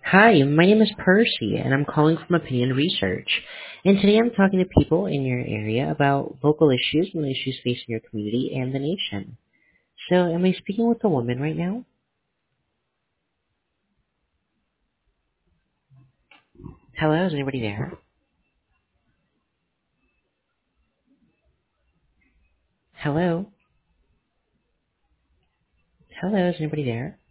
Hi, my name is Percy, and I'm calling from Opinion Research. And today I'm talking to people in your area about local issues and the issues facing your community and the nation. So, am I speaking with a woman right now? Hello, is anybody there? Hello? Hello, is anybody there?